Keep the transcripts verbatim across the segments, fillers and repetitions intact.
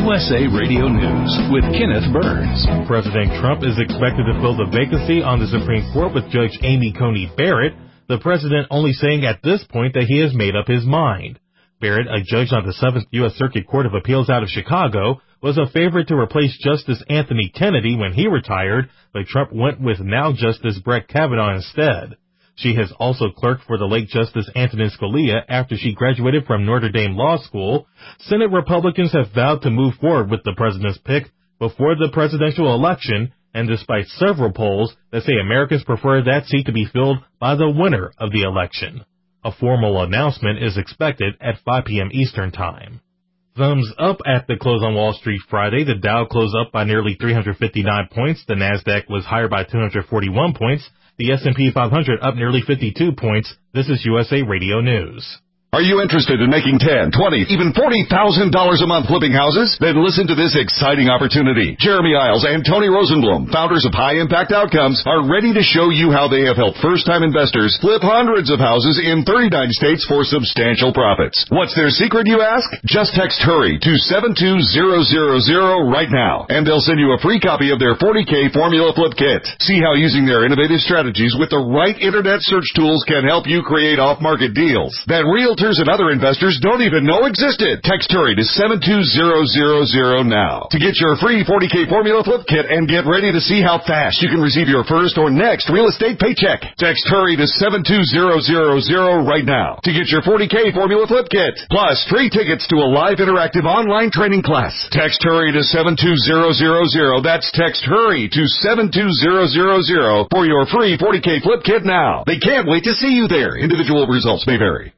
U S A Radio News with Kenneth Burns. President Trump is expected to fill the vacancy on the Supreme Court with Judge Amy Coney Barrett, the president only saying at this point that he has made up his mind. Barrett, a judge on the seventh U S Circuit Court of Appeals out of Chicago, was a favorite to replace Justice Anthony Kennedy when he retired, but Trump went with now Justice Brett Kavanaugh instead. She has also clerked for the late Justice Antonin Scalia after she graduated from Notre Dame Law School. Senate Republicans have vowed to move forward with the president's pick before the presidential election, and despite several polls that say Americans prefer that seat to be filled by the winner of the election. A formal announcement is expected at five p.m. Eastern Time. Thumbs up at the close on Wall Street Friday. The Dow closed up by nearly three hundred fifty-nine points. The Nasdaq was higher by two hundred forty-one points. The S and P five hundred up nearly fifty-two points. This is U S A Radio News. Are you interested in making ten, twenty, even forty thousand dollars a month flipping houses? Then listen to this exciting opportunity. Jeremy Isles and Tony Rosenblum, founders of High Impact Outcomes, are ready to show you how they have helped first-time investors flip hundreds of houses in thirty-nine states for substantial profits. What's their secret, you ask? Just text HURRY to seven two zero zero zero right now, and they'll send you a free copy of their forty K Formula Flip Kit. See how using their innovative strategies with the right internet search tools can help you create off-market deals that realtors and other investors don't even know existed. Text HURRY to seven two zero zero zero now to get your free forty K Formula Flip Kit and get ready to see how fast you can receive your first or next real estate paycheck. Text HURRY to seven two zero zero zero right now to get your forty K Formula Flip Kit, plus free tickets to a live interactive online training class. Text HURRY to seven two zero zero zero. That's text HURRY to seven two zero zero zero for your free forty K Flip Kit now. They can't wait to see you there. Individual results may vary.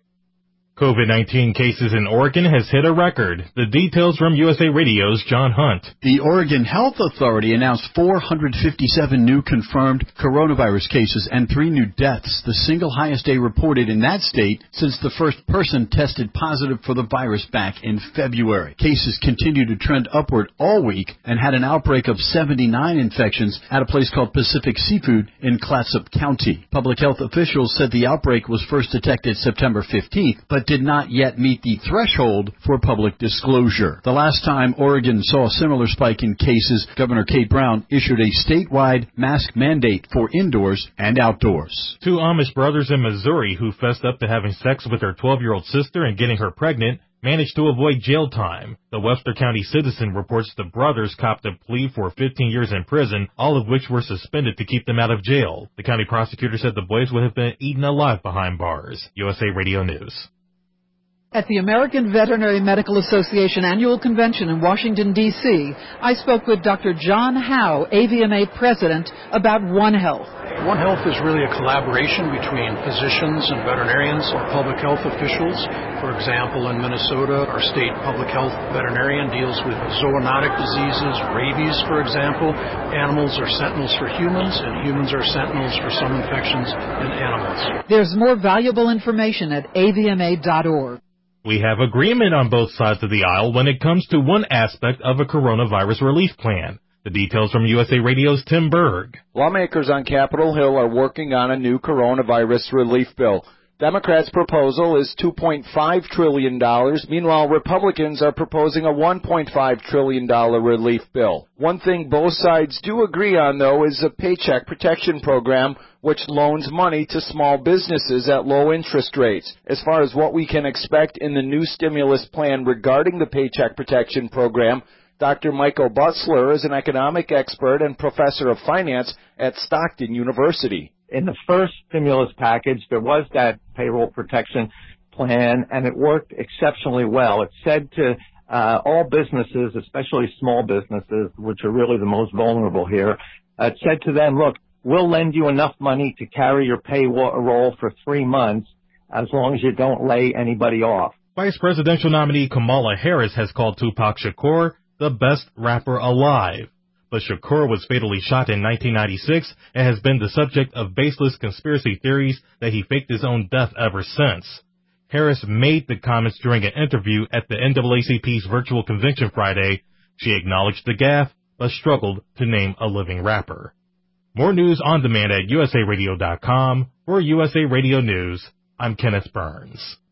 COVID nineteen cases in Oregon has hit a record. The details from U S A Radio's John Hunt. The Oregon Health Authority announced four hundred fifty-seven new confirmed coronavirus cases and three new deaths, the single highest day reported in that state since the first person tested positive for the virus back in February. Cases continue to trend upward all week and had an outbreak of seventy-nine infections at a place called Pacific Seafood in Clatsop County. Public health officials said the outbreak was first detected September fifteenth, but did not yet meet the threshold for public disclosure. The last time Oregon saw a similar spike in cases, Governor Kate Brown issued a statewide mask mandate for indoors and outdoors. Two Amish brothers in Missouri who fessed up to having sex with their twelve-year-old sister and getting her pregnant managed to avoid jail time. The Webster County Citizen reports the brothers copped a plea for fifteen years in prison, all of which were suspended to keep them out of jail. The county prosecutor said the boys would have been eaten alive behind bars. U S A Radio News. At the American Veterinary Medical Association Annual Convention in Washington, D C, I spoke with Doctor John Howe, A V M A President, about One Health. One Health is really a collaboration between physicians and veterinarians or public health officials. For example, in Minnesota, our state public health veterinarian deals with zoonotic diseases, rabies, for example. Animals are sentinels for humans, and humans are sentinels for some infections in animals. There's more valuable information at A V M A dot org. We have agreement on both sides of the aisle when it comes to one aspect of a coronavirus relief plan. The details from U S A Radio's Tim Berg. Lawmakers on Capitol Hill are working on a new coronavirus relief bill. Democrats' proposal is two point five trillion dollars. Meanwhile, Republicans are proposing a one point five trillion dollars relief bill. One thing both sides do agree on, though, is a Paycheck Protection Program, which loans money to small businesses at low interest rates. As far as what we can expect in the new stimulus plan regarding the Paycheck Protection Program, Doctor Michael Butzler is an economic expert and professor of finance at Stockton University. In the first stimulus package, there was that payroll protection plan, and it worked exceptionally well. It said to uh, all businesses, especially small businesses, which are really the most vulnerable here, uh, it said to them, look, we'll lend you enough money to carry your payroll for three months as long as you don't lay anybody off. Vice presidential nominee Kamala Harris has called Tupac Shakur the best rapper alive. But Shakur was fatally shot in nineteen ninety-six and has been the subject of baseless conspiracy theories that he faked his own death ever since. Harris made the comments during an interview at the N double A C P's virtual convention Friday. She acknowledged the gaffe, but struggled to name a living rapper. More news on demand at U S A Radio dot com. For U S A Radio News, I'm Kenneth Burns.